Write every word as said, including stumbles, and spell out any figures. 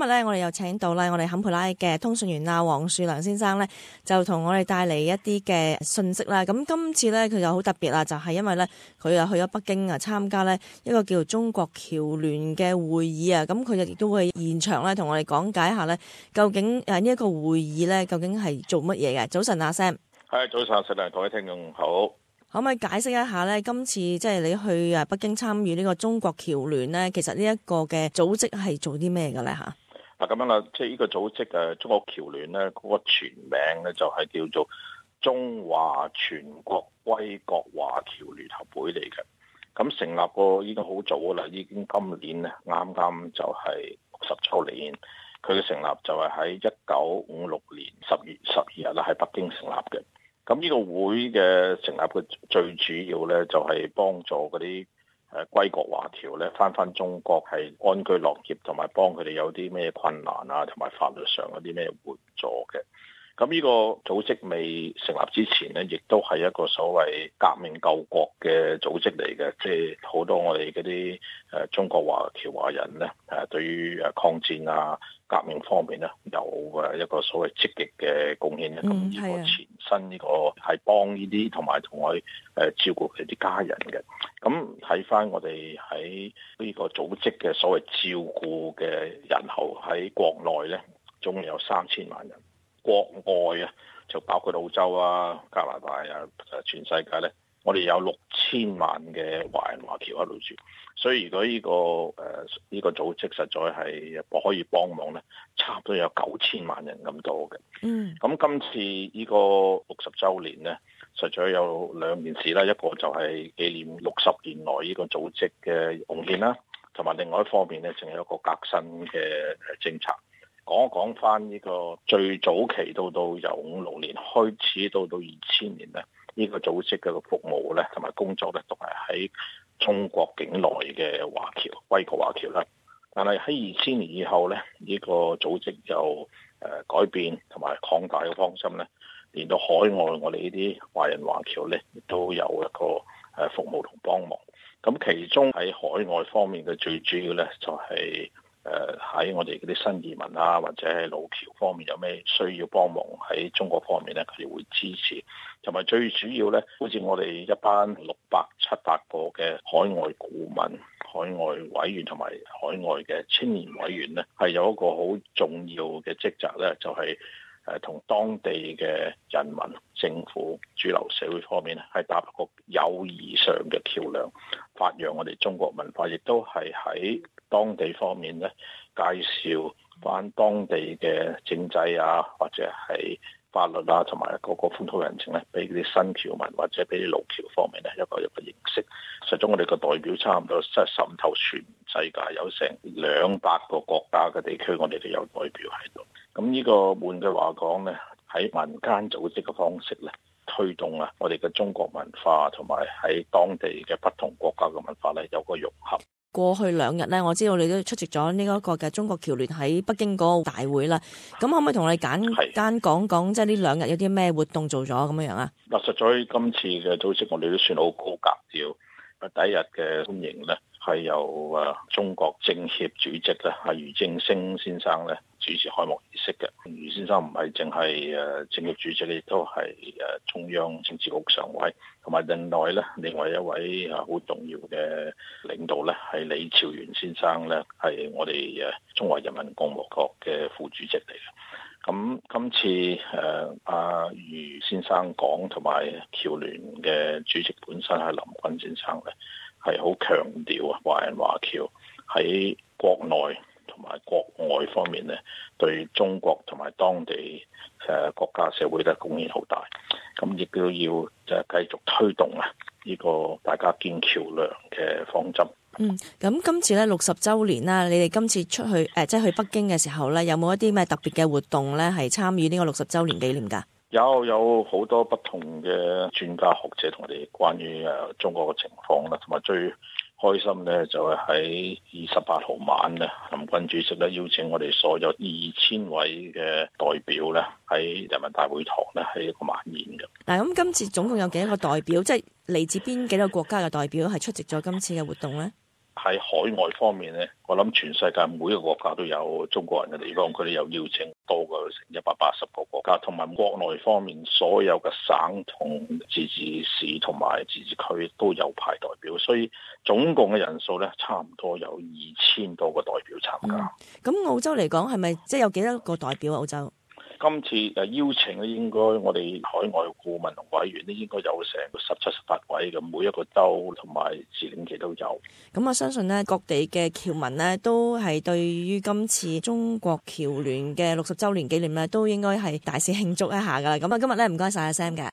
日咧，我哋又請到啦，我哋坎培拉嘅通訊員啊，黃樹良先生咧，就同我哋帶嚟一啲嘅信息啦。咁今次咧，佢就好特別啦，就係因為咧，佢又去咗北京啊，參加咧一個叫做中國僑聯嘅會議啊。咁佢就亦都會現場咧，同我哋講解一下咧，究竟誒呢一個會議咧，究竟係做乜嘢嘅？早晨，阿 Sam。 係，早晨，石良，各位聽眾好。 可唔可以解釋一下咧？今次即係你去誒北京參與呢個中國僑聯咧，其實呢一個嘅組織係做啲咩嘅咧？嚇嗱，咁樣啦，即係呢個組織誒中國僑聯咧，嗰個全名咧就係叫做中華全國歸國華僑聯合會嚟嘅。咁成立過已經好早啦，已經今年咧啱啱就係六十週年。佢嘅成立就係喺一九五六年十月十二日啦，喺北京成立嘅。咁呢個會嘅成立嘅最主要咧，就係幫助嗰啲誒歸國華僑咧翻翻中國係安居樂業，同埋幫佢哋有啲咩困難啊，同埋法律上有啲咩援助嘅。咁呢個組織未成立之前咧，亦都係一個所謂革命救國嘅組織嚟嘅，即係好多我哋嗰啲誒中國華僑華人咧誒，對於誒抗戰啊革命方面咧有誒一個所謂積極嘅貢獻咧。咁呢、嗯、個前身呢個係幫呢啲同埋同我誒照顧佢啲家人嘅。咁睇翻我哋喺呢個組織嘅所謂照顧嘅人口喺國內咧，總共有三千萬人。國外啊，就包括澳洲啊、加拿大啊，全世界咧，我哋有六千萬嘅華人華僑喺度住，所以如果呢、這個誒呢、呃這個組織實在係可以幫忙咧，差唔多有九千萬人咁多嘅。嗯，咁今次呢個六十週年咧，實在有兩件事啦，一個就係紀念六十年來呢個組織嘅貢獻啦，同埋另外一方面咧，仲有一個革新嘅政策。講一講翻呢個最早期到到由五六年開始到到二千年咧，呢、這個組織嘅服務咧同埋工作咧，都係喺中國境內嘅華僑歸國華僑啦。但係喺二千年以後咧，呢、這個組織就誒改變同埋擴大嘅方針咧，連到海外我哋呢啲華人華僑咧，亦都有一個誒服務同幫忙。咁其中喺海外方面嘅最主要咧，就係、是。誒喺我哋嗰啲新移民啊，或者係路僑方面有咩需要幫忙，喺中國方面咧，佢哋會支持。同埋最主要咧，好似我哋一班六百七百個嘅海外顧問、海外委員同埋海外嘅青年委員咧，係有一個好重要嘅職責咧，就係誒同當地嘅人民、政府、主流社會方面咧，係搭一個友誼上嘅橋梁，發揚我哋中國文化，亦都係喺當地方面咧，介紹翻當地嘅政制啊，或者係法律啊，同埋嗰個風土人情咧，俾啲新僑民或者俾啲老僑方面咧一個一個認識。實際我哋個代表差唔多即係滲透全世界，有成兩百個國家嘅地區，我哋都有代表喺度。咁呢個換句話講咧，喺民間組織嘅方式咧，推動啊我哋嘅中國文化同埋喺當地嘅不同國家嘅文化咧有個融合。 過去兩日咧，我知道你都出席咗呢一個嘅中國僑聯喺北京嗰個大會啦。咁可唔可以同我哋簡單講講，即係呢兩日有啲咩活動做咗咁樣樣啊？ 嗱，實在今次嘅組織我哋都算好高格調。第一日嘅歡迎咧，係由誒中國政協主席咧，係俞正聲先生咧主持開幕儀式嘅。俞先生唔係淨係誒政協主席，亦都係誒中央政治局常委，同埋另外咧，另外一位啊好重要嘅領導咧，係李朝元先生咧，係我哋誒中華人民共和國嘅副主席嚟嘅。咁今次誒阿俞先生講，同埋僑聯嘅主席本身係林軍先生咧，係好強調啊華人華僑喺國內同埋國外方面咧，對中國同埋當地誒國家社會嘅貢獻好大。咁亦都要就係繼續推動啊呢個大家建橋梁嘅方針。 嗯，咁今次咧六十週年啦，你哋今次出去誒，即係去北京嘅時候咧，有冇一啲咩特別嘅活動咧，係參與呢個六十週年紀念㗎？ 有有好多不同嘅專家學者同我哋關於誒中國嘅情況啦，同埋最開心咧就係喺二十八號晚咧，林軍主席咧邀請我哋所有二千位嘅代表咧喺人民大會堂咧係一個晚宴嘅。 嗱，咁今次總共有幾多個代表？即係嚟自邊幾個國家嘅代表係出席咗今次嘅活動咧？ 喺海外方面咧，我諗全世界每一個國家都有中國人嘅地方，佢哋有邀請多過成一百八十個國家，同埋國內方面所有嘅省同自治市同埋自治區都有派代表，所以總共嘅人數咧差唔多有二千多個代表參加。 咁、嗯、澳洲嚟講係咪即係有幾多個代表啊？澳洲？今次誒邀請咧，應該我哋海外顧問同委員咧，應該有成十七、十八位嘅，每一個州同埋自領期都有。 咁我相信呢，各地嘅僑民呢，都係對於今次中國僑聯嘅六十週年紀念咧，都應該係大肆慶祝一下噶啦。咁啊，今日咧唔該晒阿 Sam 嘅。